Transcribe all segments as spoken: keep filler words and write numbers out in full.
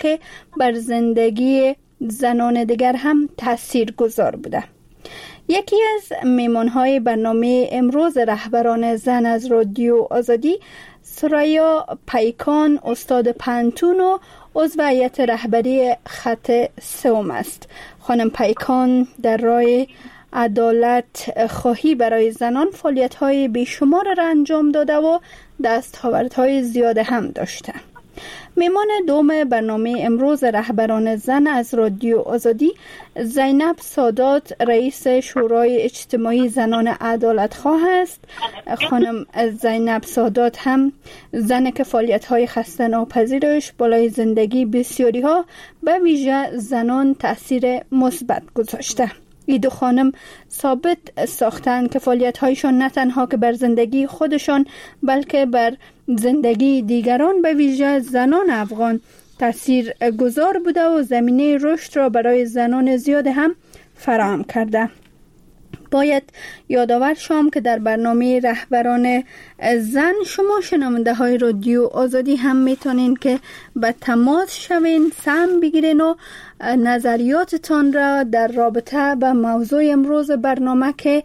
که بر زندگی زنان دیگر هم تأثیر گذار بوده. یکی از میمانهای برنامه امروز رهبران زن از رادیو آزادی، سریا پیکان، استاد پنتون و عضو هیئت رهبری خط سوم است. خانم پیکان در راه عدالت خواهی برای زنان فعالیت‌های بیشمار را انجام داده و دستاوردهای زیاد هم داشته. میمان دوم برنامه امروز رهبران زن از رادیو آزادی، زینب سادات، رئیس شورای اجتماعی زنان عدالتخواه است. خانم زینب سادات هم زن که فعالیت‌های خسته ناپذیرش بالای زندگی بسیاری ها به ویژه زنان تأثیر مثبت گذاشته. این دو خانم ثابت ساختند که فعالیت‌هایشان نه تنها که بر زندگی خودشان بلکه بر زندگی دیگران به ویژه زنان افغان تأثیر گذار بوده و زمینه رشد را برای زنان زیاد هم فراهم کرده. باید یادآور شوم که در برنامه رهبران زن شما شنونده های رادیو آزادی هم میتونین که به تماس شوین، سهم بگیرین و نظریاتتان را در رابطه با موضوع امروز برنامه که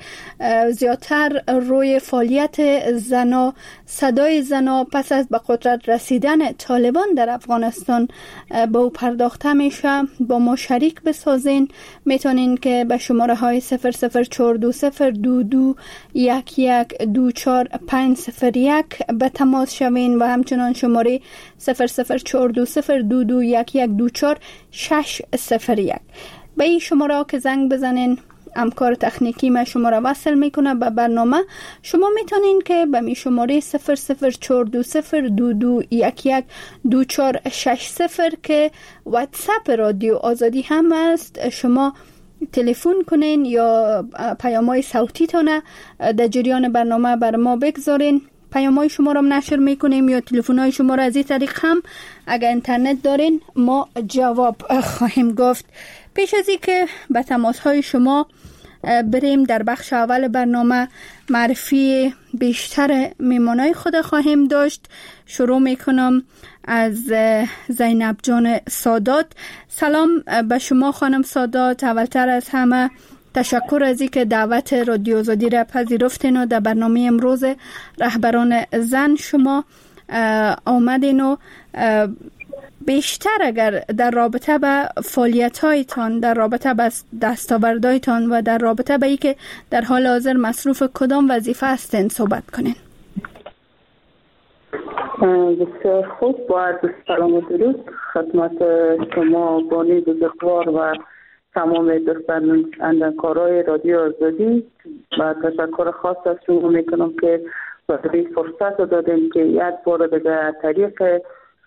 زیادتر روی فعالیت زنا، صدای زنا پس از به قدرت رسیدن طالبان در افغانستان به او پرداخته میشه، با ما شریک بسازین. میتونین که به شماره های صفر صفر چهار دو صفر دو دو یک یک دو چهار پنج صفر یک به تماس شوین و همچنان شماره صفر صفر چهار دو صفر دو دو یک یک دو چهار شش صفر یک. به این شماره که زنگ بزنین، همکار تکنیکی ما شما را وصل میکنه به برنامه. شما میتونین که به می شماره صفر صفر چهار دو صفر دو دو یک یک دو چهار شش صفر که واتساپ رادیو آزادی هم است، شما تلفن کنین یا پیام‌های صوتی تانه در جریان برنامه بر ما بگذارین. پیام‌های شما را نشر میکنیم یا تلفن‌های شما را از این طریق هم اگر اینترنت دارین ما جواب خواهیم گفت. پیش از این که به تماس‌های شما بریم، در بخش اول برنامه معرفی بیشتر میمانای خود خواهیم داشت. شروع میکنم از زینب جان سادات. سلام به شما خانم سادات. اولتر از همه تشکر از اینکه دعوت رادیو آزادی را پذیرفتین و در برنامه امروز رهبران زن شما آمدین و بیشتر اگر در رابطه به فعالیت‌هایتان، در رابطه به دستاوردهایتان و در رابطه به اینکه در حال حاضر مصروف کدام وظیفه هستین صحبت کنین. بسیار خوب. با سلام و درود خدمت شما بانی بزرگوار و تمام دوستان اندرکارای رادیو آزادی و تشکر خاص از شما میکنم که برای فرصت دادین که یک بار دیگه طریق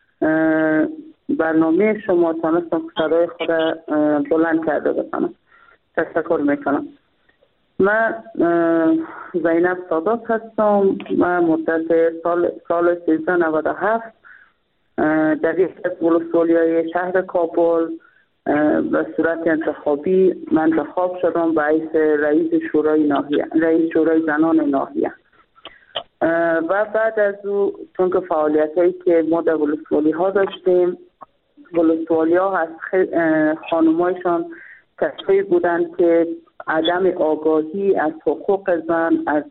برنامه شما تانستم صدای خود بلند کرده بکنم. تشکر میکنم. من زینب سادات هستم. من مدت سال سال سیزده نود و هفت در یک از ولسوالیای شهر کابل به صورت انتخابی من انتخاب شدم به حیث رئیس شورای ناحیه، رئیس شورای زنان ناحیه. و بعد از او چون که فعالیت هایی که ما در ولسوالی ها داشتیم، ولسوالی ها از خانمایشان کسایی بودن که عدم آگاهی از حقوق زن، از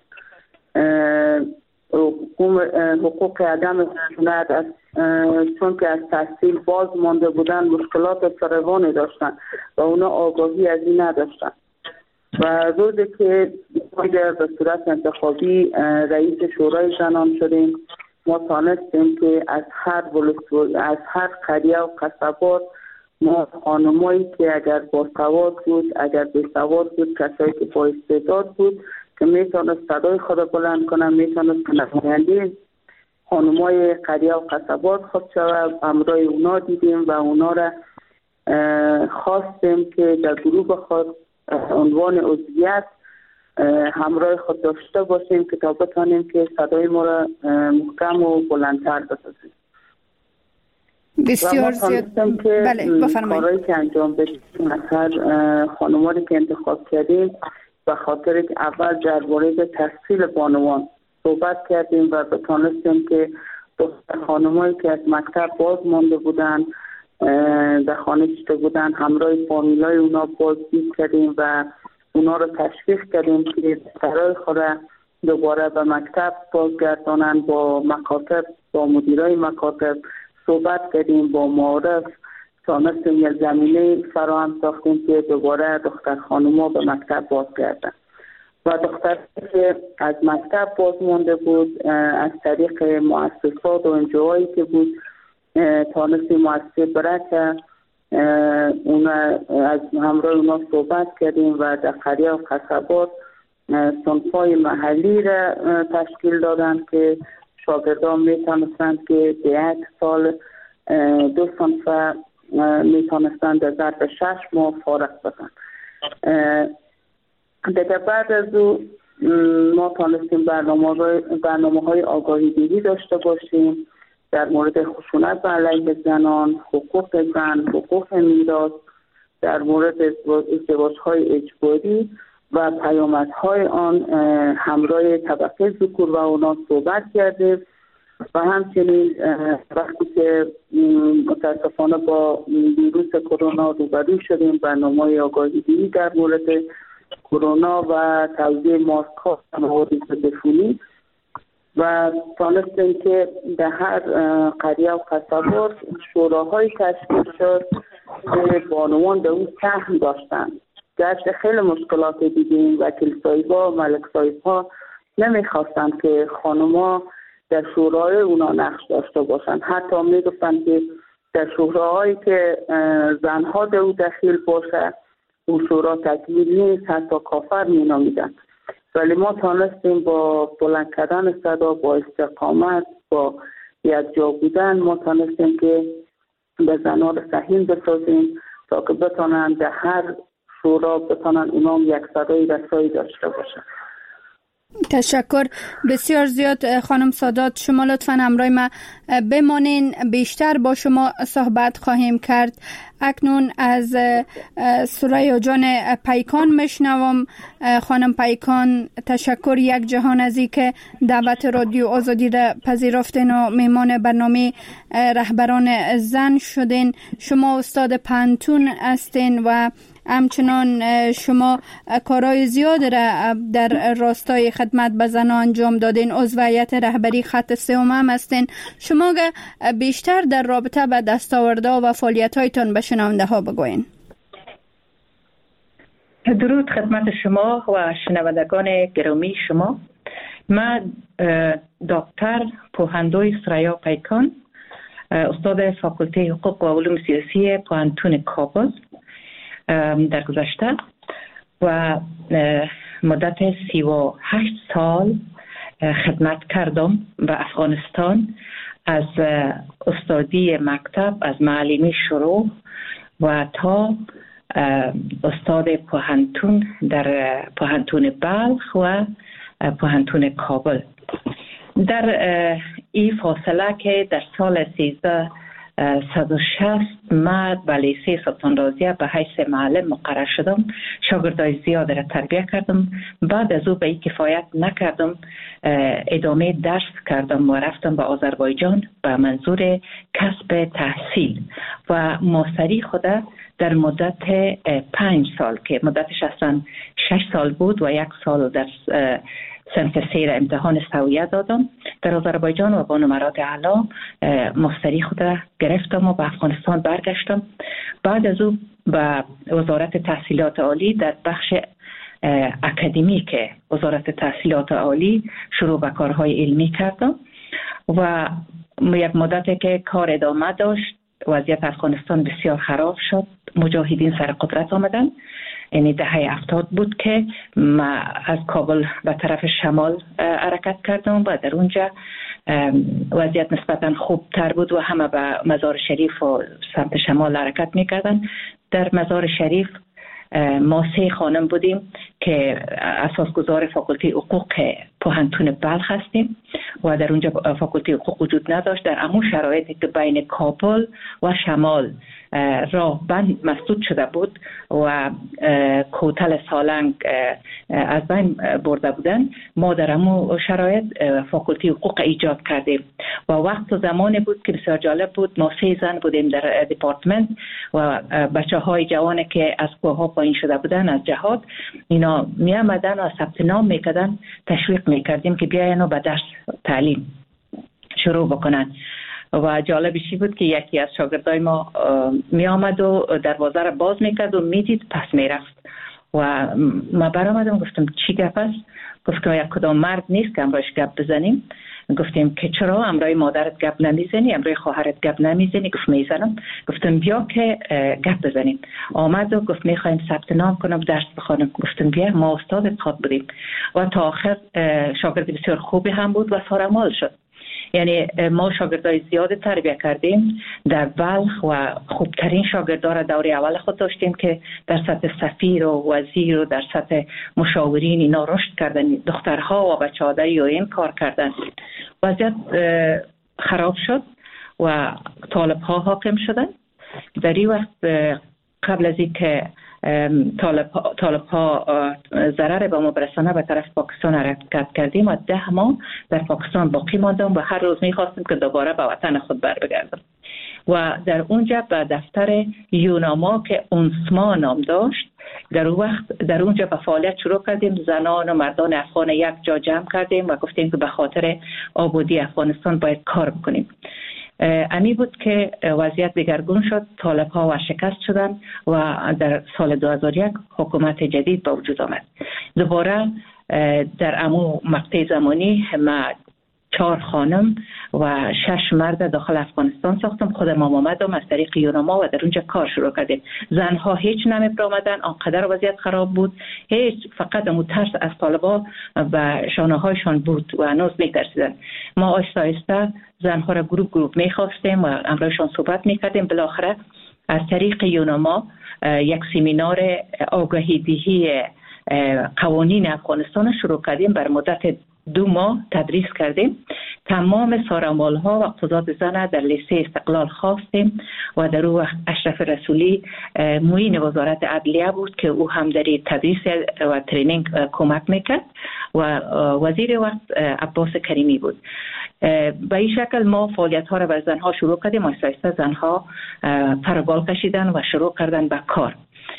حقوق عدم خشونت، از چون که از تحصیل باز مانده بودن، مشکلات فراوانی داشتن و اونا آگاهی از این نداشتن. و روزی که ما به صورت انتخابی رئیس شورای زنان شدیم، ما تانستیم که از هر ولسوالی، از هر قریه و قصبات ما خانمایی که اگر باسواد بود، اگر بی‌سواد بود، کسایی که با استعداد بود که میتونست صدای خود بلند کنن، میتونست نماینده خانمای قریه و قصبات خود شود. همراه اونا دیدیم و اونا را خواستیم که در گروه خود عنوان عضویت همراه خود داشته باشیم که تا بتانیم که صدای ما را محکم و بلندتر بسازیم. بسیار زیاد. بله بفرمایید. کارهایی که انجام بدیم مثلا خانمانی که انتخاب کردیم به خاطر که اول درباره تحصیل بانوان صحبت کردیم و بتانستیم که خانمایی که از مکتب باز مانده بودن در خانه چطور بودن، همراه فامیلای اونا بازدید کردیم و اونا رو تشویق کردیم که دخترای خود دوباره به مکتب بازگردانن. با مکاتب، با مدیرای مکاتب صحبت کردیم، با معارف تانستیم یک زمینه فراهم ساختیم که دوباره دختر خانوما به مکتب بازگردن و دختر که از مکتب باز مونده بود از طریق مؤسسات و انجوهایی که بود تانستیم مؤسسه برکه اونا از همراه اونا صحبت کردیم و در قریه و قصبات صنفای محلی را تشکیل دادن که شاگردان میتونستند که در یک سال دو صنف میتونستند در ظرف شش ماه فارغ بشن. دیگه بعد از او ما تونستیم برنامه, برنامه های آگاهی دیگی داشته باشیم در مورد خشونت علیه زنان، حقوق زن، حقوق میراث، در مورد ازدواج های اجباری و پیامدهای آن همراه طبقه ذکور و اونا صحبت کردیم و همچنین وقتی که متاسفانه با ویروس کرونا روبرو شدیم برنامه آگاهی دیگی در مورد کرونا و توزیع ماسک ها و مواد ضدعفونی و تانستیم که در هر قریه و قصبات شوراهای تشکیل شد که بانوان در اون سهم داشتن. گرچه خیلی مشکلات دیدیم و کلیسایی ها و ملک صاحب ها نمیخواستن که خانوما در شورای اونا نقش داشته باشن. حتی میگفتن که در شورایی که زنها در اون دخیل باشه اون شورا تکمیل نیست، حتی کافر مینامیدن. ولی ما تانستیم با بلند کردن صدا، با استقامت، با یک جا بودن ما تانستیم که به زنها رو سهیم بسازیم تا که بتانن در هر شورا بتانن اونام یک صدای رسایی داشته باشن. تشکر بسیار زیاد خانم سادات. شما لطفاً همراه ما بمانین، بیشتر با شما صحبت خواهیم کرد. اکنون از ثریا جان پیکان میشنوم. خانم پیکان تشکر یک جهان از این که دعوت رادیو آزادی را پذیرفتین و میمان برنامه رهبران زن شدین. شما استاد پانتون هستین و همچنان شما کارهای زیاد را در راستای خدمت به زنان انجام دادین. عضو هیئت رهبری خط سوم هم هستین. شما بیشتر در رابطه با دستاوردها و فعالیت‌هایتان به شنونده ها بگوین. درود خدمت شما و شنوندگان گرامی شما. من دکتر پوهندوی ثریا پیکان، استاد فاکولته حقوق و علوم سیاسی پوهنتون کابل در گذشته و مدت سی و هشت سال خدمت کردم به افغانستان، از استادی مکتب از معلمی شروع و تا استاد پوهنتون در پوهنتون بلخ و پوهنتون کابل. در این فاصله که در سال سیزده صد و شصت من به لیسه سلطان رازیه به حیث معلم مقرر شدم. شاگردای زیاد را تربیت کردم. بعد از او به این کفایت نکردم، ادامه درس کردم و رفتم به آذربایجان به منظور کسب تحصیل و ماستری خود در مدت پنج سال که مدتش اصلا شش سال بود و یک سال در صنف سیر امتحان سویه دادم در آذربایجان و با نمرات اعلا ماستری خود گرفتم و به افغانستان برگشتم. بعد از او به وزارت تحصیلات عالی در بخش اکادمیک وزارت تحصیلات عالی شروع به کارهای علمی کردم و یک مدتی که کار ادامه داشت وضعیت افغانستان بسیار خراب شد. مجاهدین سر قدرت آمدن. یعنی دهه هفتاد بود که ما از کابل به طرف شمال حرکت کردم و در اونجا وضعیت نسبتا خوب تر بود و همه به مزار شریف و سمت شمال حرکت میکردن. در مزار شریف ما سه خانم بودیم که اساسگزار فاکولته حقوق پوهنتون بلخ هستیم و در اونجا فاکولته حقوق وجود نداشت. در همون شرایطی که بین کابل و شمال راه بند مسدود شده بود و کوتل سالنگ از بین برده بودن، ما در همون شرایط فاکولتی حقوق ایجاد کردیم و وقت و زمانی بود که بسیار جالب بود. ما سه زن بودیم در دپارتمنت و بچه های جوانی که از کوه ها پایین شده بودن از جهاد، اینا می آمدن و ثبت نام میکردن، تشویق میکردیم که بیاین و به درس تعلیم شروع بکنن. و جالبشی بود که یکی از شاگردای ما می آمد و دروازه را باز میکرد و میدید پس میرفت و ما برآمدم گفتم چی گپ است؟ گفت که یک کدام مرد نیست که امروز گپ بزنیم. گفتیم که چرا امروز مادرت گپ نمیزنی، امروز خواهرت گپ نمیزنی؟ گفت میزنم. گفتم بیا که گپ بزنیم. آمد و گفت میخوایم ثبت نام کنم درس بخونم. گفتم بیا، ما استاد خواب بودیم و تا آخر شاگرد بسیار خوبی هم بود و سارمال شد. یعنی ما شاگردای زیاد تربیت کردیم در بلخ و خوبترین شاگردان را دوره اول خود داشتیم که در سطح سفیر و وزیر و در سطح مشاورین اینا رشد کردن، دخترها و بچه‌ها در این کار کردن. وضعیت خراب شد و طالب‌ها حاکم شدن. در این وقت قبل از اینکه طالب طالب ها ضرر به ما برسانه به طرف پاکستان حرکت کردیم و ده ماه در پاکستان باقی ماندم و هر روز میخواستم که دوباره به وطن خود بر بگردم و در اونجا به دفتر یوناما که اونسما نام داشت در اون وقت در اونجا به فعالیت شروع کردیم. زنان و مردان افغان یک جا جمع کردیم و گفتیم که به خاطر آبادی افغانستان باید کار بکنیم. امی بود که وضعیت دگرگون شد، طالب ها ورشکست شدن و در سال دو هزار و یک حکومت جدید به وجود آمد. دوباره در امو مقطع زمانی ما چهار خانم و شش مرد داخل افغانستان ساختم. خودم آمدم از طریق یوناما و در اونجا کار شروع کردیم. زنها هیچ نمی آمدن، آنقدر وضعیت خراب بود، هیچ فقط امو ترس از طالبا و شانه هایشان بود و هنوز می ترسیدن. ما آهسته آهسته زنها را گروپ گروپ می خواستیم و امروزشان صحبت می کردیم. بالاخره از طریق یوناما یک سمینار آگاهی دهی قوانین افغانستان شروع کردیم. بر مدت دو ماه تدریس کردیم. تمام سارمال ها و قضات زن در لیسه استقلال خواستیم و در اون وقت اشرف رسولی معین وزارت عدلیه بود که او هم در تدریس و ترینینگ کمک میکرد و وزیر وقت عباس کریمی بود. به این شکل ما فعالیت ها را بر زنها شروع کردیم. آهسته آهسته زنها پربال کشیدن و شروع کردن به کار.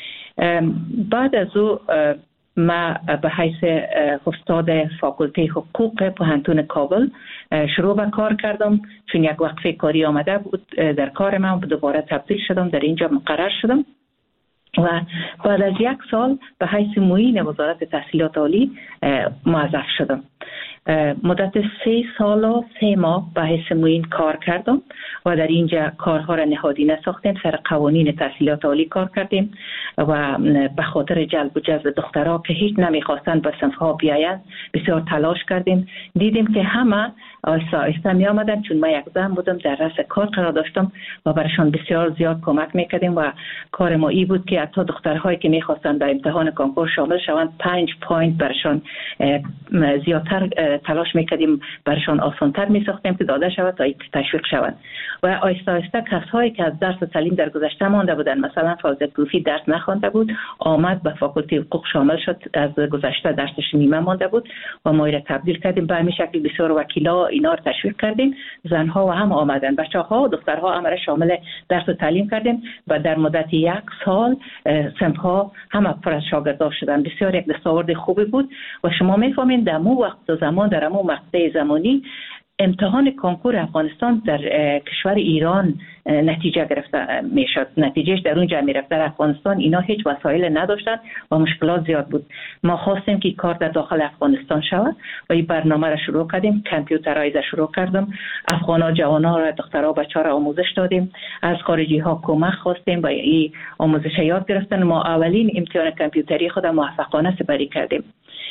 بعد از او ما به حیث استاد فاکولته حقوق پوهنتون کابل شروع به کار کردم، چون یک وقفه کاری آمده بود در کار من. دوباره تبدیل شدم، در اینجا مقرر شدم و بعد از یک سال به حیث معین وزارت تحصیلات عالی موظف شدم. مدت سه سال و سه ماه به حیث معین کار کردم و در اینجا کارها را نهادینه ساختیم. سر قوانین تحصیلات عالی کار کردیم و به خاطر جلب و جذب دخترها که هیچ نمیخواستند به صنفها بیایند بسیار تلاش کردیم. دیدیم که همه آهسته آهسته می آمدن، چون من یک زن بودم در رأس کار قرار داشتم و برشان بسیار زیاد کمک میکردیم و کار ما ای بود که حتی دخترهایی که میخواستند به امتحان کنکور شامل شوند پنج پوینت برشان زیادتر تلاش میکردیم، برشان آسانتر میساختیم که داده شود تا تشویق شوند. و آهسته آهسته کسایی که از درس تعلیم در گذشته مانده بودند، مثلا فاضل کوفی درس نخوانده بود، آمد به فاکولته حقوق شامل شد، از گذشته درسش نیمه مانده بود و ما را تبدیل کردیم. به همین شکل بسیار وکیلا اینا رو تشویق کردیم. زنها و هم آمدن، بچه‌ها و دخترها هم را شامل درس و تعلیم کردیم و در مدت یک سال صنف‌ها هم پر از شاگردان شدن. بسیار یک دستاورد خوبی بود و شما می‌فهمید در مو وقت و زمان در مو مقطع زمانی امتحان کنکور افغانستان در کشور ایران نتیجه گرفته میشد. نتیجهش در اونجا میرفت. در افغانستان اینا هیچ وسایل نداشتن و مشکلات زیاد بود. ما خواستیم که کار در داخل افغانستان شود و این برنامه را شروع کردیم. کامپیوترایز شروع کردم. افغانا جوانا را، دخترها و بچه‌ها را آموزش دادیم. از خارجی ها کمک خواستیم و این آموزش یاد گرفتن. ما اولین امتحان کامپیوتری خود موفقانه سپری کردیم.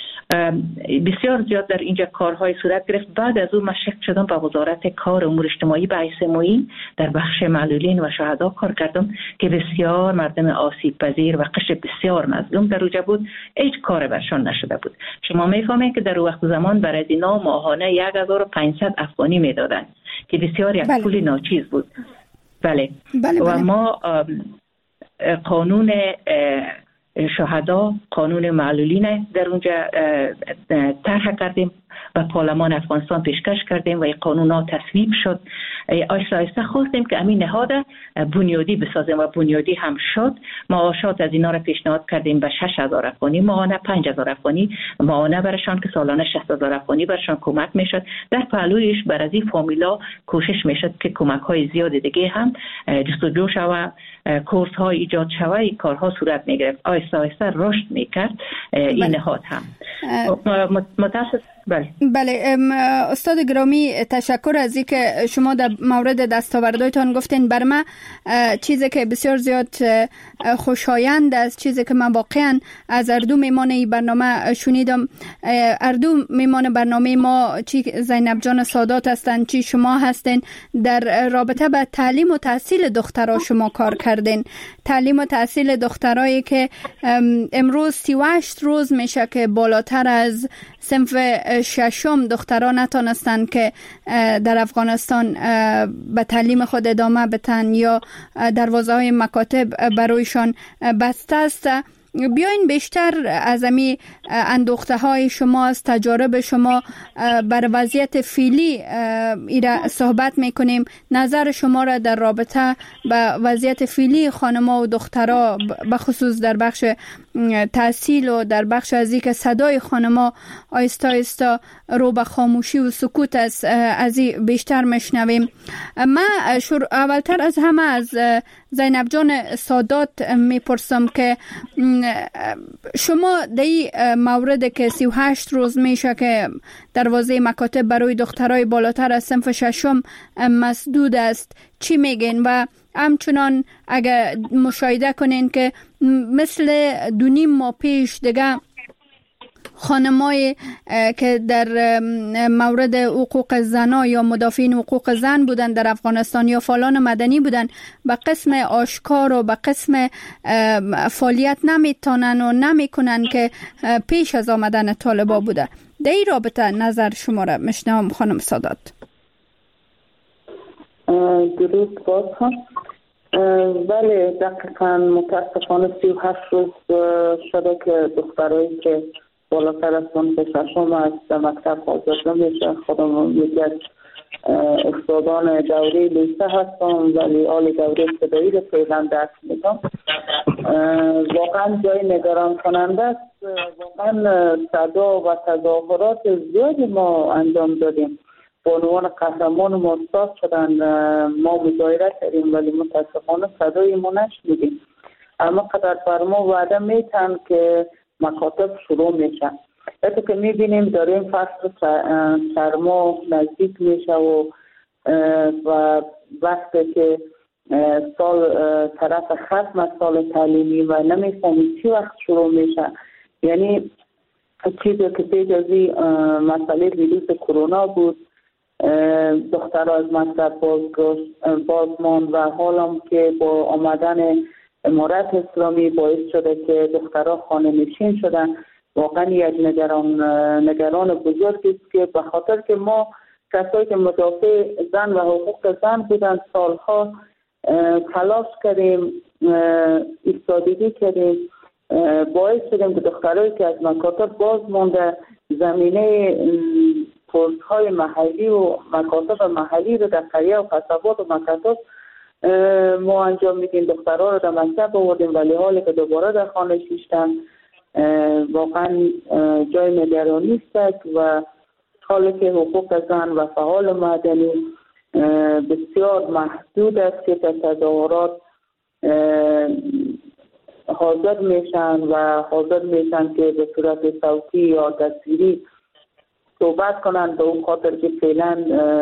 بسیار زیاد در اینجا کارهای صورت گرفت. بعد از اون مشغول شدم به وزارت کار و امور اجتماعی به حیث معین در بخش معلولین و شهدا کار کردم که بسیار مردم آسیب پذیر و قشر بسیار مظلوم در اونجا بود. هیچ کار برشان نشده بود. شما میفهمید که در وقت زمان برای اینا ماهانه یک هزار و پانصد افغانی میدادن که بسیار یک بله. پول ناچیز بود. بله. بله و بله. ما قانون شهدا، قانون معلولین در اونجا طرح کردیم و پارلمان افغانستان پیشکش کردیم و این قانون ها تصویب شد. آیسته آیسته خواستیم که امین نهاد بنیادی بسازیم و بنیادی هم شد. معاشات از اینا را پیشنهاد کردیم به شش هزار افغانی ماهانه، پنج هزار افغانی ماهانه برشان که سالانه شصت هزار افغانی برشان کمک میشد. در پهلویش بر از این فامیلا کوشش میشد که کمک های زیاد دیگه هم جستجو شوه، کورس های ایجاد شوه، این کارها صورت میگرفت. آیسته آیسته رشد میکرد این نهاد هم. متاسف بله. بله استاد گرامی، تشکر از اینکه شما در مورد دستاوردهایتان گفتین. بر من چیزی که بسیار زیاد خوشایند است، چیزی که من واقعا از اردو میمان این برنامه شنیدم، اردو میمان برنامه ما چی زینب جان سادات هستند چی شما هستین، در رابطه به تعلیم و تحصیل دخترها شما کار کردین. تعلیم و تحصیل دخترایی که امروز سی و هشت روز میشه که بالاتر از صنف ششم دختران نتونستن که در افغانستان به تعلیم خود ادامه بدن یا دروازه های مکاتب برایشان بسته است. بیاین بیشتر از امی اندوخته های شما، از تجارب شما بر وضعیت فعلی ایره صحبت میکنیم. نظر شما را در رابطه با وضعیت فعلی خانما و دخترها بخصوص در بخش تحصیل و در بخش از اینکه صدای خانما آیستا آیستا رو به خاموشی و سکوت است، از این بیشتر میشنویم. من اولتر از همه از زینب جان سادات میپرسم که شما در این مورد که سی و هشت روز میشه که دروازه مکاتب برای دخترای بالاتر از صنف ششم مسدود است، چی میگین؟ و همچنان اگر مشاهده کنین که مثل دو نیم ماه پیش دیگه خانمای که در مورد حقوق زنا یا مدافعین حقوق زن بودن در افغانستان یا فعالان مدنی بودن، به قسم آشکار و به قسم فعالیت نمیتونن و نمیکنن که پیش از آمدن طالبا بوده. در این رابطه نظر شما را میشنوم خانم سادات. درود باز هم. بله دقیقا متاسفانه سی و هشت روز شده که دخترایی که بالاتر از صنف ششم از مکتب حاضر نمیشه. خودم یکی از استادان دوره لیسه هستم ولی آل دوره ابتدایی رو فعلا درس میدم. واقعا جای نگران کننده است. واقعا صدا و تظاهرات زیادی ما انجام دادیم، بانوان قهرمان ما استاد شدن، ما مظاهره کردیم ولی متاسفانه صدای ما نشنیدیم. اما قدر فرما وعده میتن که مکاتب شروع میشه. وقتی که میبینیم داریم فصل سرما نزدیک میشه و و وقتی که سال طرف ختم سال تعلیمی و نمیفهمیم چی وقت شروع میشه، یعنی چیزی که پیش از این مسئله ویروس کرونا بود، دختر از مکتب بازمان و حالا که با آمدن امارت اسلامی باعث شده که دخترها خانه نشین شدن. واقعا یک نگران نگران بزرگی است که به خاطر که ما کسایی که مدافع زن و حقوق زن بودن سالها تلاش کردیم، ایستادگی کردیم، باعث شدیم که دخترایی که از مکاتب باز مونده زمینه کورس‌های محلی و مکاتب محلی رو در قریه و قصبات و مکاتب ما انجام میدیم. دخترها رو در مکتب آوردیم ولی حالی که دوباره در خانه شیشتن واقعا جای نگرانی است و حالی که حقوق زن و فعال مدنی بسیار محدود است که در تظاهرات حاضر میشن و حاضر میشن که به صورت صوتی یا تصویری صحبت کنن، به اون خاطر که فعلا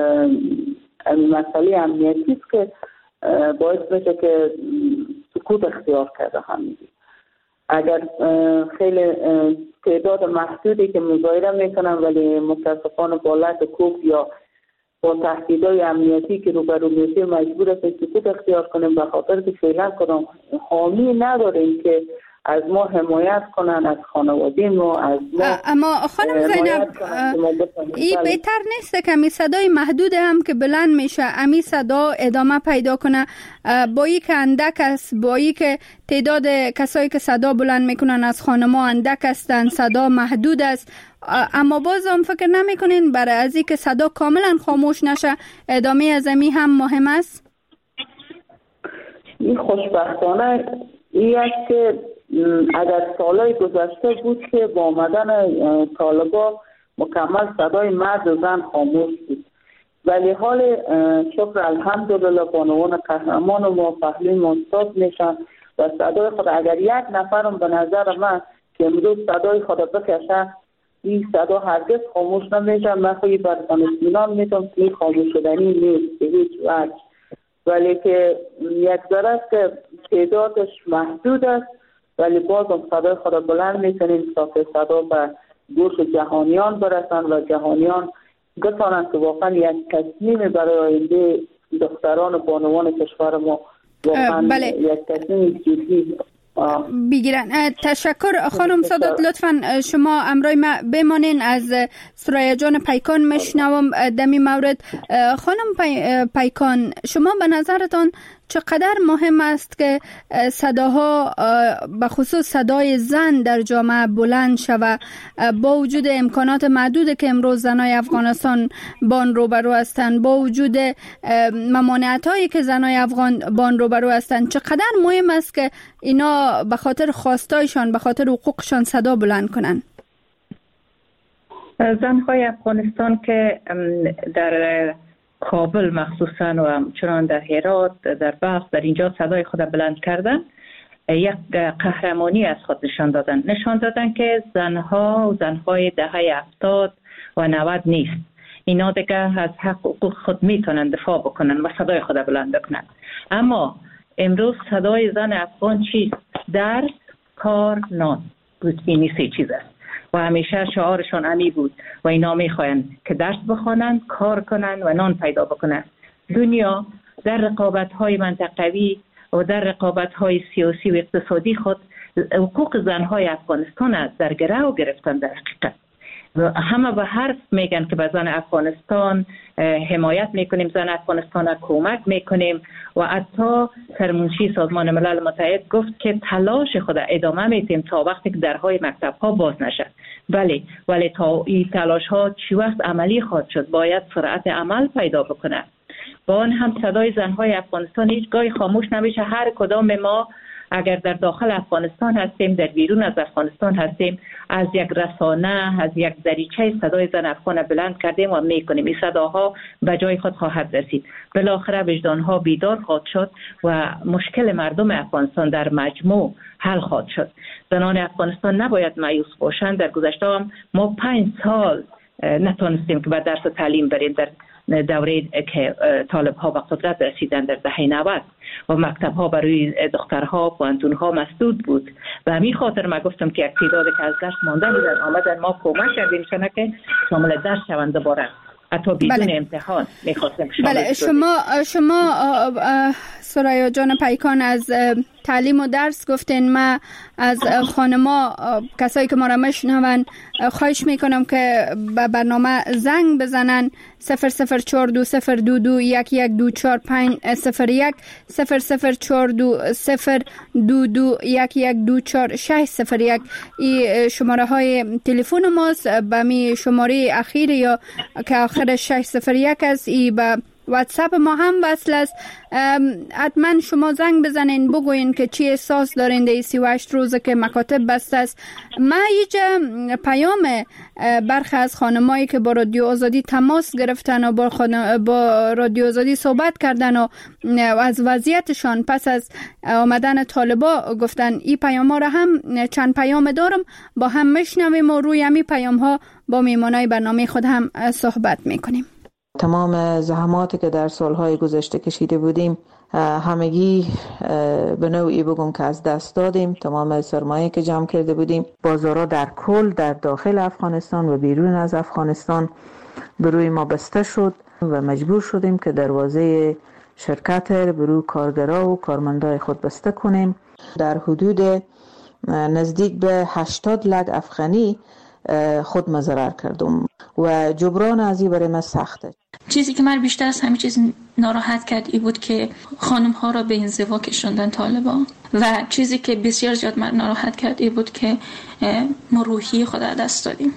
مسئله امنیتی است که باعث میشه که سکوت اختیار کرده همینی. اگر خیلی تعداد محدودی که مظاهره میکنن ولی متاسفانه با لحظه کوف یا با تهدیدهای امنیتی که روبرو میشیم مجبور است سکوت اختیار کنیم، به خاطر که فعلا کدام حامی نداریم که از ما حمایت کنن، از خانواده ما، از ما. اما خانم زینب این بهتر نیست که امی صدای محدود هم که بلند میشه امی صدا ادامه پیدا کنه، با ای که اندک است، با ای که تعداد کسایی که صدا بلند میکنن از خانما اندک هستن، صدا محدود است، اما باز هم فکر نمی کنین برای از ای که صدا کاملا خاموش نشه ادامه از امی هم مهم است؟ این خوشبختانه این است که اگر سالهای گذشته بود که با آمدن طالبا مکمل صدای مرد و زن خاموش بود، ولی حال شکر الحمدلله بانوان قهرمان ما پهلوی منصاب میشن و صدای خود اگر یک نفرم به نظر من که امروز صدای خود بکشه این صدا هرگز خاموش نمیشه. من خواهی برسان اطمینان میتونم که این خاموش شدنی نیست به هیچ وجه، ولی که یک ذره که تعدادش محدود است ولی باز هم صدای خود بلند میکنیم تا که صدا به گوش جهانیان برسن و جهانیان بتانند که واقعا یک تصمیم برای آینده دختران و بانوان کشور ما واقعا بله. یک تصمیم جدی بگیرن. تشکر خانم سادات، لطفا شما امرای ما بمانین. از سریا جان پیکان مشنوم دمی مورد. خانم پی... پیکان شما به نظرتان چقدر مهم است که صداها به خصوص صدای زن در جامعه بلند شود با وجود امکانات محدودی که امروز زنای افغانستان بان روبرو هستند، با وجود ممانعت هایی که زنای افغان بان روبرو هستند؟ چقدر مهم است که اینا به خاطر خواستایشان، به خاطر حقوقشان صدا بلند کنن؟ زنهای افغانستان که در کابل مخصوصا و همچنان در هرات، در بلخ، در اینجا صدای خود بلند کردن، یک قهرمانی از خود نشان دادن. نشان دادن که زنها و زنهای دهه هفتاد و نود نیست. اینا دیگه از حق حقوق خود میتونن دفاع بکنن و صدای خود بلند کنن. اما امروز صدای زن افغان چیست؟ درس، کار، نان. این سه چیز است و همیشه شعارشان امی بود و اینا میخواین که درس بخوانند، کار کنند و نان پیدا بکنند. دنیا در رقابت‌های منطقوی و در رقابت‌های سیاسی و اقتصادی خود حقوق زن‌های افغانستان است در گرو گرفتن. در حقیقت همه به حرف میگن که به زن افغانستان حمایت میکنیم، زن افغانستان را کمک میکنیم و حتی سرمنشی سازمان ملل متحد گفت که تلاش خود ادامه میتیم تا وقتی که درهای مکتب ها باز نشد. بله، ولی تا این تلاش ها چی وقت عملی خواهد شد؟ باید سرعت عمل پیدا بکنه. با آن هم صدای زنهای افغانستان هیچ گاهی خاموش نمیشه. هر کدام ما اگر در داخل افغانستان هستیم، در بیرون از افغانستان هستیم، از یک رسانه، از یک دریچه صدای زن افغان بلند کردیم و میکنیم. این صداها به جای خود خواهد رسید. بالاخره وجدانها بیدار خواهد شد و مشکل مردم افغانستان در مجموع حل خواهد شد. زنان افغانستان نباید مایوس باشند. در گذشته هم ما پنج سال نتونستیم که به درس تعلیم بریم در دوره که طالب ها به قدرت رسیدن در دهه نود و مکتب ها برای دخترها پوانتون ها مسدود بود. و همین خاطر ما گفتم که یک تعداد که از درس مانده بودن آمدن ما کمک کردیم چنانه که شامل درس شوند دوباره، حتی بدون بله. امتحان میخواستیم شامل بله. شما شما سریا جان پیکان از تعلیم و درس گفتین. ما از خانما کسایی که ما را مشنون خواهش میکنم که به برنامه زنگ بزنن صفر صفر چهار دو صفر دو دو یک یک دو چهار پنج صفر یک صفر صفر چهار دو صفر دو دو یک یک دو چهار شش صفر یک. این شماره های تلفن ماست. به می شماره اخیر یا که آخر شش صفر یک است ای به واتساپ ما هم وصل است. حتما شما زنگ بزنین بگوین که چی احساس دارین در سی و هشت روزه که مکاتب بسته است. ما هیچ پیام برخی از خانمایی که با رادیو آزادی تماس گرفتن و با, خانم با رادیو آزادی صحبت کردن و از وضعیتشان پس از آمدن طالبا گفتن، این پیام ها را هم چند پیام دارم با هم مشنویم و روی همی پیام ها با میمانای برنامه خود هم صحبت میکنیم. تمام زحماتی که در سالهای گذشته کشیده بودیم همگی به نوعی بگم که از دست دادیم. تمام سرمایه که جمع کرده بودیم، بازارها در کل در داخل افغانستان و بیرون از افغانستان به روی ما بسته شد و مجبور شدیم که دروازه شرکت به روی کارگرها و کارمندای خود بسته کنیم. در حدود نزدیک به هشتاد لک افغانی خود مزرر کردم و جبران از این برای من سخته. چیزی که من بیشتر از همه چیز ناراحت کرد ای بود که خانم ها را به انزوا کشوندن طالبان و چیزی که بسیار زیاد من ناراحت کرد ای بود که ما روحی خود را دست دادیم.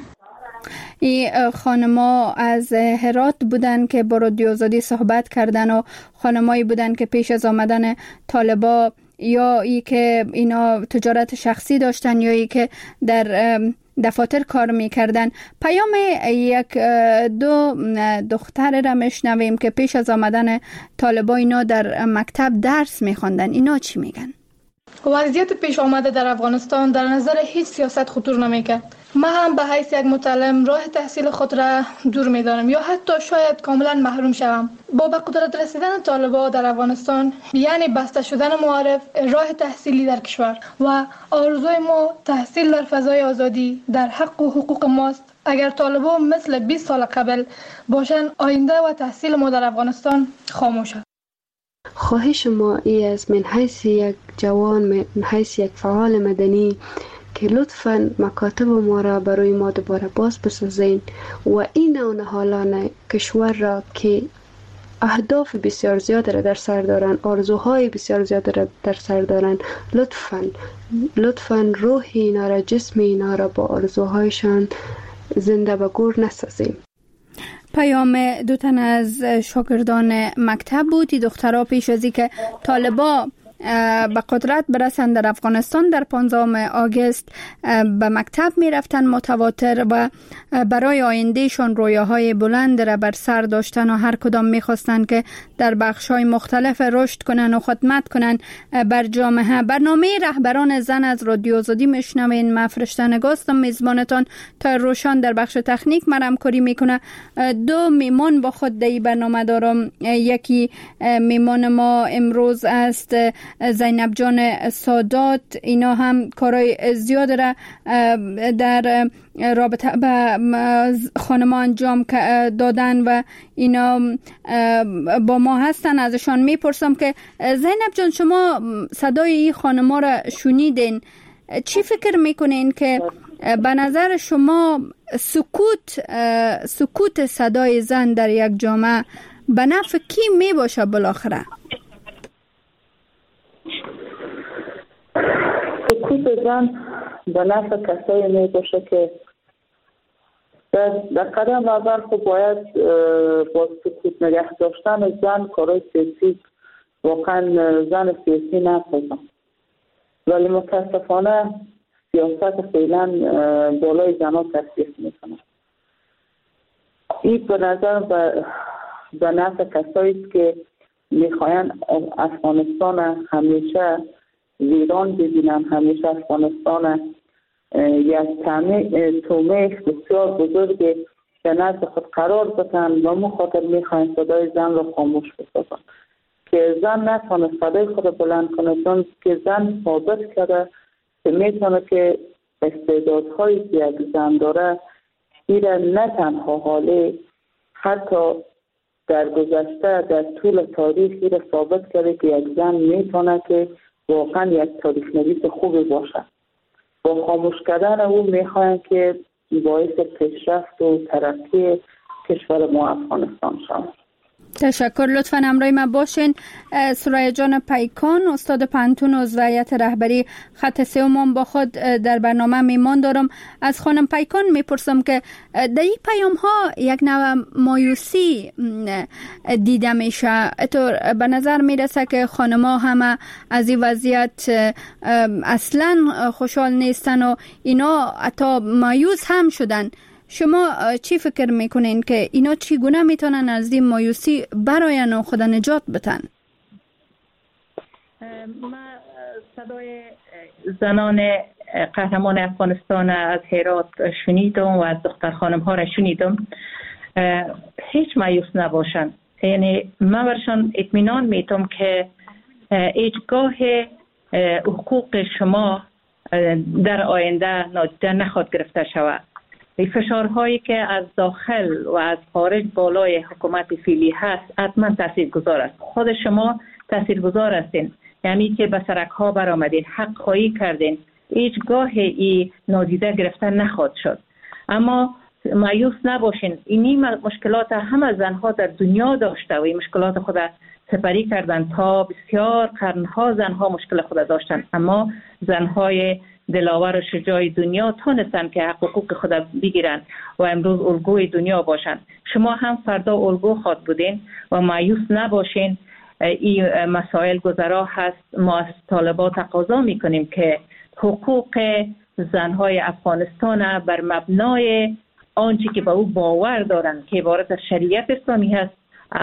این خانما از هرات بودن که با رادیو آزادی صحبت کردن و خانمایی بودن که پیش از آمدن طالبا یا ای که اینا تجارت شخصی داشتن یا ای که در دفاتر کار میکردن. پیام یک دو دختر را میشنویم که پیش از آمدن طالبا اینا در مکتب درس میخواندن. اینا چی میگن؟ وضعیت پیش آمده در افغانستان در نظر هیچ سیاست خطور نمیکرد. من هم به حیث یک متعلم راه تحصیل خود را دور میدانم یا حتی شاید کاملا محروم شوم. با به قدرت رسیدن طالبان در افغانستان یعنی بسته شدن معارف راه تحصیلی در کشور و آرزوی ما تحصیل در فضای آزادی در حق و حقوق ماست. اگر طالبان مثل بیست سال قبل باشند آینده و تحصیل ما در افغانستان خاموش است. خواهش ما ای است من حیث یک جوان، من حیث یک فعال مدنی که لطفاً مکاتب ما را برای ما دوباره باز بسازین و این نوع نهالان کشور را که اهداف بسیار زیاد را در سر دارن، آرزوهای بسیار زیاد را در سر دارن، لطفاً لطفاً روح اینا را، جسم اینا را با آرزوهایشان زنده به گور نسازیم. پیام دو تن از شاگردان مکتب بود. این دخترها پیش از اینکه طالبا به قدرت برسن در افغانستان در پانزدهم آگوست به مکتب می رفتن متواتر و برای آیندهشان رویاهای بلند را بر سر داشتن و هر کدام می خواستن که در بخش‌های مختلف رشد کنن و خدمت کنن بر جامعه. برنامه رهبران زن از رادیو آزادی میشنوین. من فرشته نگاستم میزبانتان تا روشان در بخش تکنیک مرام کاری میکنه. دو میمان با خود در برنامه دارم. یکی میمان ما امروز است زینب جان سادات. اینا هم کارهای زیاد را در رابطه به خانما انجام دادن و اینا با ما هستن. ازشان میپرسم که زینب جان شما صدای این خانما را شنیدین، چی فکر میکنین که به نظر شما سکوت سکوت صدای زن در یک جامعه به نفع کی می باشه بالاخره؟ سکوت زن به نفع کسایی می باشه که در, در قدم اول خب باید با سکوت نگه داشتن زن کارای سیاسی واقعا زن سیاسی نسازن، ولی متاسفانه سیاست فعلا بالای زنها تشریف میکنه. این به نظر به نفع کسایی که میخواین افغانستان همیشه ویران ببینن، همیشه افغانستان یک تومه بسیار بزرگ به نزد خود قرار بدن و مخاطر میخواین صدای زن را خاموش بسازن که زن نتونه صدای خود بلند کنه، چون که زن ثابت کرده که میتونه که استعدادهایی که یک زن داره ایره نه تنها حاله، حتی در گذشته در طول تاریخ ایره ثابت کرده که یک زن میتونه که واقعا یک تاریخ نویس خوبی باشه. با خاموش کردن او میخواین که باعث پیشرفت و ترقی کشور ما افغانستان شود. تشکر. لطفاً همراه من باشین. سرایه جان پیکان استاد پانتون عضو هیئت رهبری خط سوم با خود در برنامه میمان دارم. از خانم پیکان میپرسم که در این پیام ها یک نوع مایوسی دیده میشه. طور به نظر میرسه که خانما همه از این وضعیت اصلا خوشحال نیستن و اینا حتی مایوس هم شدن. شما چی فکر میکنین که اینا چگونه میتونن از این مایوسی براین و خود نجات بتن؟ من صدای زنان قهرمان افغانستان از هرات شنیدم و از دختر خانم ها را شنیدم. هیچ مایوس نباشن، یعنی من برشان اطمینان میتونم که هیچگاه حقوق شما در آینده نادیده نخواهد گرفته شود. فشارهایی که از داخل و از خارج بالای حکومت فعلی هست حتما تاثیرگذار است. خود شما تاثیرگذار هستین، یعنی که به سرک ها برآمدین، حق خواهی کردین، هیچگاه ای نادیده گرفتن نخواهد شد. اما مایوس نباشین، اینی مشکلات همه زنها در دنیا داشته و این مشکلات خود سپری کردن. تا بسیار قرنها زنها مشکل خود داشتن، اما زنهای دلاور و شجاع دنیا تونستن که حقوق خود بگیرن و امروز الگوی دنیا باشن. شما هم فردا الگو خود بودین و مایوس نباشین. این مسائل گذرا هست. ما از طالبان تقاضا میکنیم که حقوق زنهای افغانستان بر مبنای آنچه که به او باور دارن که عبارت از شریعت اسلامی هست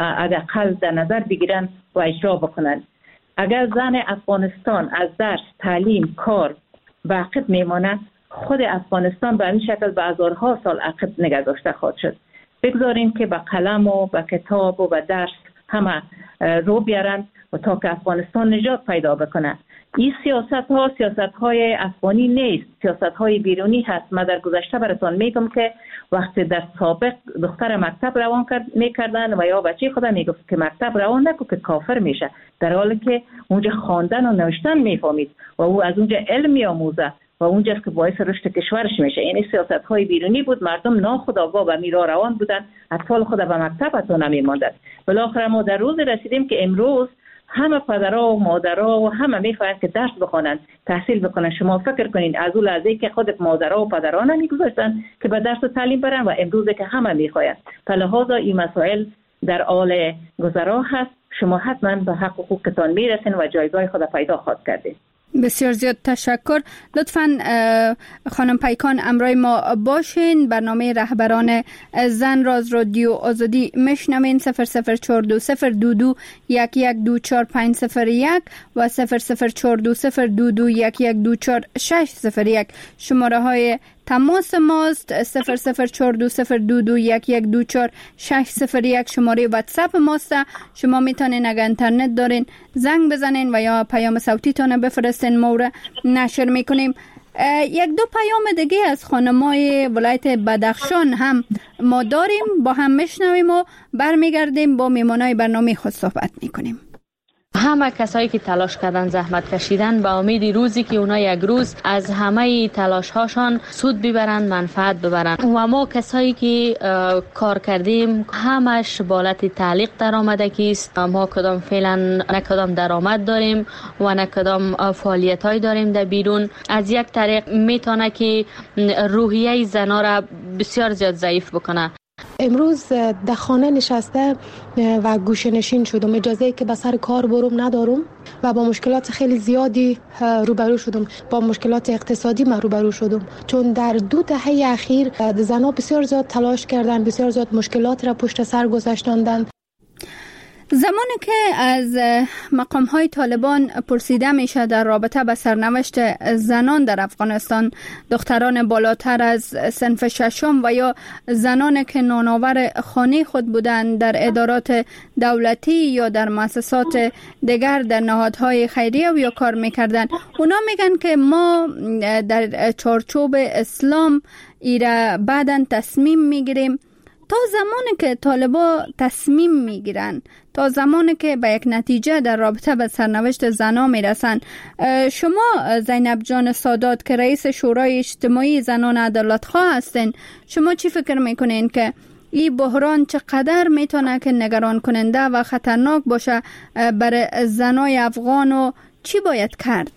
حداقل در نظر بگیرن و اجرا بکنن. اگر زن افغانستان از درس، تعلیم، کار به عقب میمانه، خود افغانستان به این شکل به هزارها سال عقب نگه داشته خواهد شد. بگذاریم که به قلم و به کتاب و به درس همه رو بیارن و تا که افغانستان نجات پیدا بکنه. این سیاست ها سیاست های افغانی نیست، سیاست های بیرونی هست. من در گذشته براتون میگم که وقتی در سابق دختر مکتب روان میکردن و یا بچه خدا میگفت که مکتب روان نکو که کافر میشه، در حالی که اونجا خواندن و نوشتن میفهمید و او از اونجا علم میآموزه و اونجاست که باعث رشد کشورش میشه. این سیاست های بیرونی بود. مردم ناخودآگاه و میرا روان بودن، اطفال خود به مکتب حتی نمیماندن. بالاخره ما در روز رسیدیم که امروز همه پدرها و مادرها و همه میخواهند که درس بخونن، تحصیل بکنن. شما فکر کنین از اون لحظه که خود مادرها و پدرها نمیگذاشتن که به درس و تعلیم برن و امروزه که همه میخواهند. فلهذا این مسائل در حال گذرا هست. شما حتما به حق و حقوقتان میرسین و جایگاه خود پیدا خواهد کردین. بسیار زیاد تشکر. لطفاً خانم پیکان امرای ما باشین. برنامه رهبران زن راز رادیو آزادی میشنوین. صفر صفر چهار دو صفر دو دو یک یک دو چهار پنج صفر یک و صفر صفر چهار دو صفر دو دو یک یک دو چهار شش صفر یک شماره های تماس ماست. صفر صفر چهار دو صفر دو دو یک یک دو چهار شش صفر یک شماره واتساپ ماست. شما میتونین اگر اینترنت دارین زنگ بزنین و یا پیام صوتی تان بفرستین، ما رو نشر میکنیم. یک دو پیام دیگه از خانمای ولایت بدخشان هم ما داریم، با هم میشنویم و برمیگردیم با میمانای برنامه خود صحبت میکنیم. همه کسایی که تلاش کردن، زحمت کشیدن، با امید روزی که اونا یک روز از همه تلاش هاشان سود ببرن، منفعت ببرن. و ما کسایی که کار کردیم همش بالت تعلیق در آمده کیست. ما کدام فعلا نه کدام درآمد داریم و نه کدام فعالیت های داریم در بیرون. از یک طریق میتونه که روحیه زنا را بسیار زیاد ضعیف بکنه. امروز در خانه نشسته و گوشه نشین شدم. اجازه که به سر کار بروم ندارم و با مشکلات خیلی زیادی روبرو شدم. با مشکلات اقتصادی من روبرو شدم، چون در دو دهه اخیر زنها بسیار زیاد تلاش کردن، بسیار زیاد مشکلات را پشت سر گذاشتند. زمانی که از مقام‌های طالبان پرسیده میشه در رابطه با سرنوشت زنان در افغانستان، دختران بالاتر از صنف ششم و یا زنان که نانآور خانه خود بودند در ادارات دولتی یا در مؤسسات دیگر در نهادهای خیریه و یا کار میکردن، اونا میگن که ما در چارچوب اسلام ایره بعداً تصمیم میگیریم. تا زمانی که طالبا تصمیم میگیرن، تا زمانی که به یک نتیجه در رابطه به سرنوشت زنان میرسن، شما زینب جان سادات که رئیس شورای اجتماعی زنان عدالتخواه هستین، شما چی فکر میکنین که این بحران چقدر میتونه که نگران کننده و خطرناک باشه برای زنای افغان و چی باید کرد؟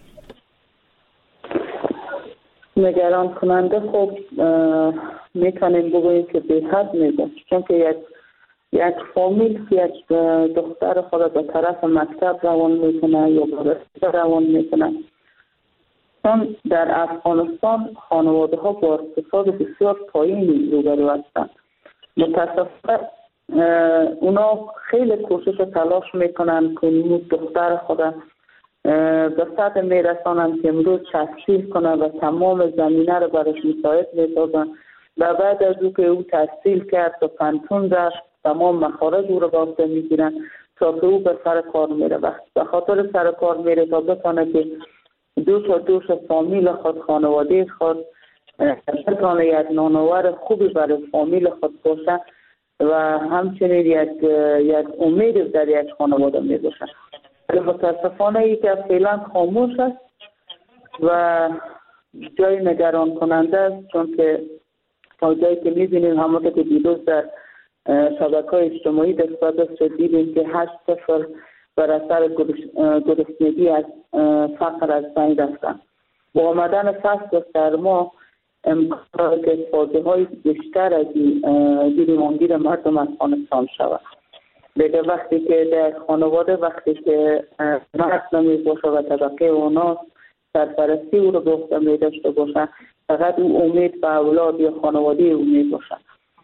نگران کننده خب میتونیم بگوییم که به حد میده، چون که یک یک فامیل که یک دختر خود به طرف مکتب روان میکنه یا به روان میکنه، چون در افغانستان خانواده ها با اقتصاد بسیار پایینی روبرو هستند. متاسفانه اونا خیلی کوشش و تلاش میکنن که دختر خود به سطح میرسانند که امروز تحصیل کنه و تمام زمینه رو برش مساعد میسازن و بعد از او که او تحصیل کرد و پنتون داشت تمام مخارج او رو باسته میگیرن تا که او به سر کار میره. وقتی به خاطر سر کار میره تا بتانه که دوش و دوش فامیل خود، خانواده خود بتانه یک نانآور خوبی برای فامیل خود باشه و همچنین یک یک امید در یک خانواده میباشه. متاسفانه ای که فعلا خاموش است و جای نگران کننده است، چون که تا جایی که می‌بینیم همونطور که دیروز در شبکه‌های اجتماعی دست دیدیم که هشت صفر بر اثر گرسنگی از فقر از بین رفتن. با آمدن فصل سرما امکان که استفاده‌های بیشتر از گیرمانگیر مردم افغانستان شود. دیگه وقتی که در خانواده وقتی که مرد نمی باشه و طبقه اونا سرپرستی او رو به عهده می داشته باشن، فقط او امید به اولاد یا خانواده او می باشن.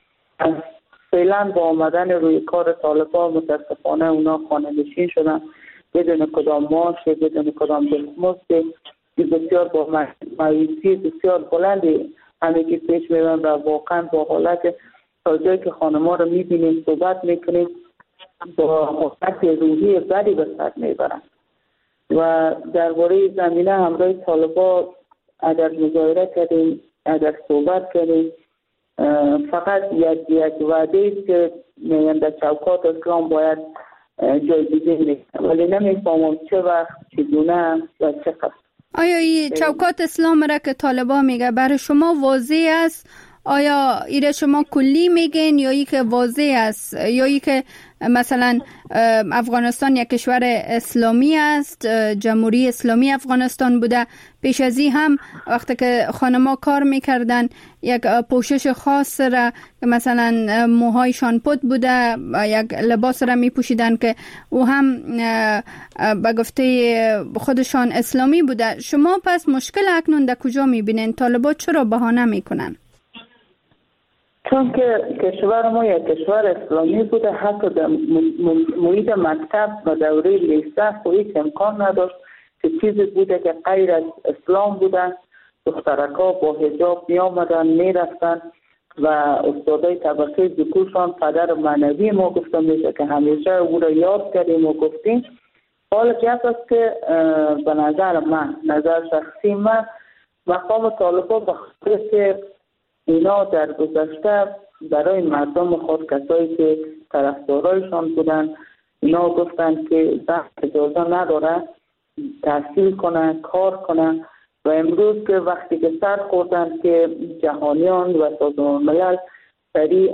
فعلا با آمدن روی کار طالبان متاسفانه اونا خانه نشین شدن، بدون کدام معاش، بدون کدام دستمزد، بسیار با مایوسی بسیار بلندی همگی پیش میرن و واقعا با حالت تا جایی که خانما رو میبینیم صحبت میکنیم با حالت روحی بدی به سر میبرن. و درباره زمینه همراه طالبان اگر مظاهره کردیم، اگر صحبت کردیم، فقط یک یک وعده است که میگن در چوکات اسلام باید جایگزین نیست، ولی نمیفهمم چه وقت، چگونه و چقدر. آیا این چوکات اسلام را که طالبان میگه برای شما واضح است؟ آیا ایره شما کلی میگین یا ای که واضح است، یا ای که مثلا افغانستان یک کشور اسلامی است، جمهوری اسلامی افغانستان بوده، پیش از این هم وقتی که خانما کار میکردن یک پوشش خاص را که مثلا موهایشان پود بوده، یک لباس را میپوشیدن که او هم به گفته خودشان اسلامی بوده. شما پس مشکل اکنون در کجا میبینین؟ طالبان چرا بهانه میکنن؟ چون که کشور ما یک کشور اسلامی بوده، حتی در محیط مکتب و دوره لیسه هیچ امکان نداشت که چیزی بوده که غیر از اسلام بودن. دخترکا با حجاب می آمدن می رفتن و استادای طبقه ذکورشان پدر معنوی ما گفته میشه که همیشه او را یاد کردیم و گفتیم. حال جب است که به نظر من، نظر شخصی من، مقام طالبان بخاطر که اینا در گذشته برای مردم خود کسایی که طرفدارایشان بودن اینا گفتن که زن اجازه نداره تحصیل کنن، کار کنن، و امروز که وقتی که سر خوردن که جهانیان و سازمان ملل سریع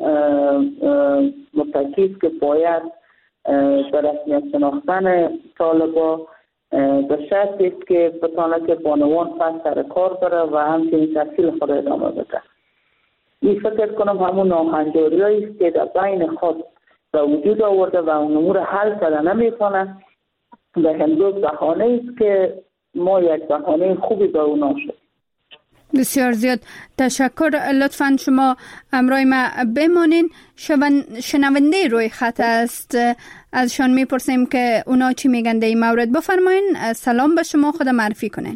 متکیف که باید به رسمیت شناختن طالبان به شرط است که بتانه که بانوان پس سر کار بره و همچنین تحصیل خود ادامه بده. این فکر کنم همون ناهنجاری است که در بین خود به وجود آورده و اون امور حل کرده نمیتونه و امروز بهانه است که ما یک بهانه خوبی به اونا شد. بسیار زیاد تشکر. لطفاً شما همراه ما بمانین. شنونده روی خط است، ازشان میپرسیم که اونا چی میگن در این مورد. بفرمایین. سلام به شما، خود معرفی کنین.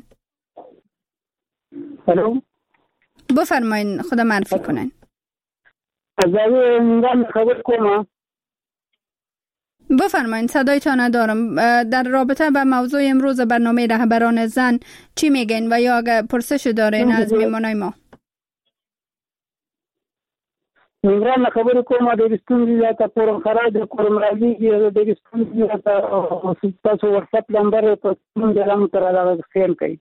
سلام. بفرمایین، خود معرفی کنین. از این خبر کنم. بفرمایین، صدایتان ندارم. در رابطه با موضوع امروز برنامه رهبران زن چی میگین و یا اگر پرسش دارین از میمانای ما؟ نمران خبر کنم درستون دیتا پرم خراج کرم راجی درستون دیتا تاسو ورسپ نمبر تاسو دلم تر علاوه خیر کوي.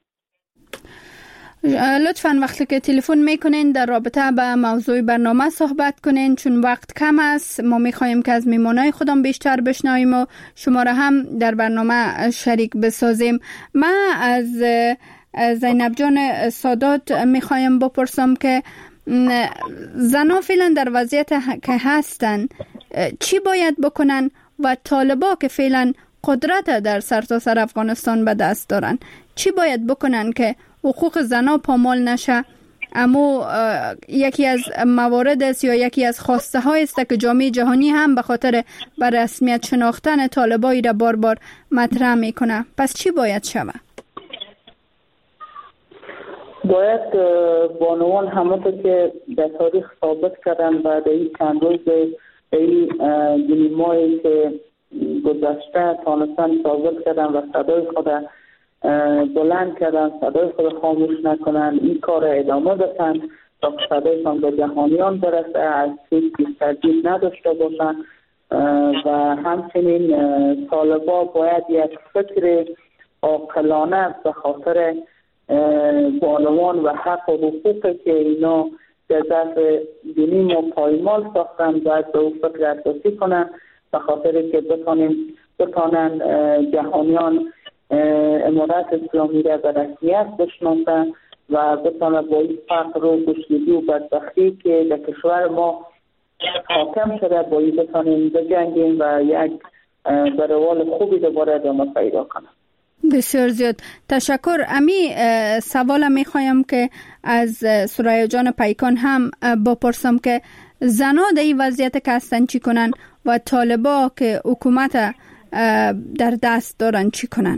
لطفاً وقتی که تلفن میکنین در رابطه با موضوع برنامه صحبت کنین، چون وقت کم است. ما میخوایم که از میمانای خودم بیشتر بشنویم و شما را هم در برنامه شریک بسازیم. من از زینب جان سادات میخوایم بپرسم که زنها فعلا در وضعیت که هستن چی باید بکنن و طالبا که فعلا قدرت در سرتاسر افغانستان به دست دارن چی باید بکنن که حقوق زنها پامال نشه؟ اما یکی از موارد است یا یکی از خواسته های است که جامعه جهانی هم به خاطر بر رسمیت شناختن طالبایی را بار بار مطرح میکنه. پس چی باید شود؟ باید بانوان همونطور که در تاریخ ثابت کردن بعد این چند روز این گلیمایی که گذشته تانستن ثابت کردن و صدای خود بلند کردن، صدای خود خاموش نکنن، این کار ادامه بدن تا صدایشان به جهانیان برسه، از هیچ تردید نداشته باشن و همچنین طالبا باید یک فکر عاقلانه به خاطر بانوان و حق و حقوقی که اینا در ظرف دینی ما پایمال ساختن باید به او فکر اساسی کنن، به خاطر که بتانیم بتانن جهانیان امارت اسلامی را به رسمیت بشناسن و بتانن با این فقر و گشنگی و بدبختی که در کشور ما حاکم شده با این بتانیم بجنگیم و یک به روال خوبی دوباره ادامه پیدا کنم. بسیار زیاد تشکر. امی سوال میخوایم که از سریا جان پیکان هم بپرسم که زنا در این وضعیت که هستن چی کنن و طالبا که حکومت در دست دارن چی کنن؟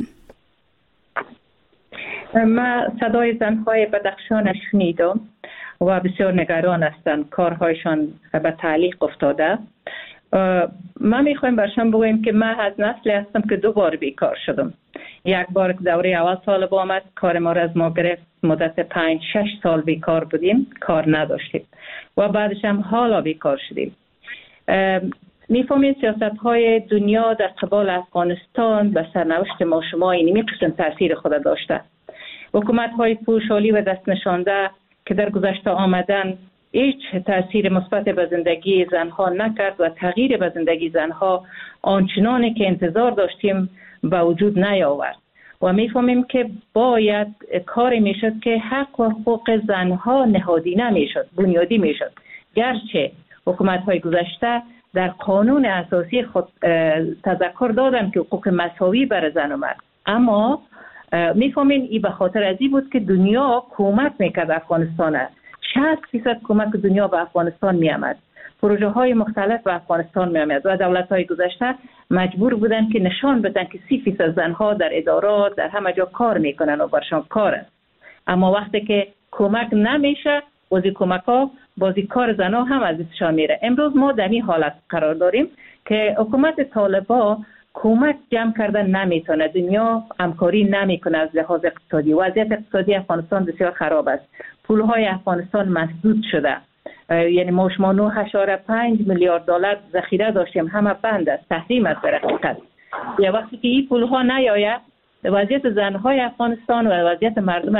ما صدای زنهای بدخشان شنیدم و بسیار نگران هستند، کارهایشان به تعلیق افتاده. ما میخوایم برشان بگویم که من از نسلی هستم که دو بار بیکار شدم. یک بار دوره اول طالب آمد، کار ما را از ما گرفت، مدت پنج شش سال بیکار بودیم، کار نداشتیم و بعدش هم حالا بیکار شدیم. میفهمید سیاست های دنیا در قبال افغانستان به سرنوشت ما شما اینمی قسم تاثیر خود داشته. حکومت های پوشالی و دست نشانده که در گذشته آمدن هیچ تاثیر مثبت به زندگی زنها نکرد و تغییر به زندگی زنها آنچنانی که انتظار داشتیم به وجود نیاورد و میفهمیم که باید کاری میشد که حق و حقوق زنها نهادینه میشد، بنیادی میشد. گرچه حکومت های گذشته در قانون اساسی خود تذکر دادن که حقوق مساوی برای زن و مرد، اما میفهمین این به خاطر ازی بود که دنیا کمک میکرد افغانستان. شصت فیصد کمک دنیا به افغانستان میامد، پروژه های مختلف به افغانستان میامد و دولت های گذشته مجبور بودن که نشان بدن که سی فیصد زنها در ادارات در همه جا کار میکنن و برشان کار است. اما وقتی که کمک نمیشه بازی کمک ها بازی کار زنها هم از دستشان میره. امروز ما در این حالت قرار داریم که حکومت طالبا کمک جمع کردن نمیتونه، دنیا همکاری نمیکنه از لحاظ اقتصادی. وضعیت اقتصادی افغانستان بسیار خراب است، پولهای افغانستان مسدود شده، یعنی ما شما نه و پنج میلیارد دلار ذخیره داشتیم، همه بند است، تحریم است در حقیقت. یا وقتی که این پولها نیاید وضعیت زنهای افغانستان و وضعیت مردم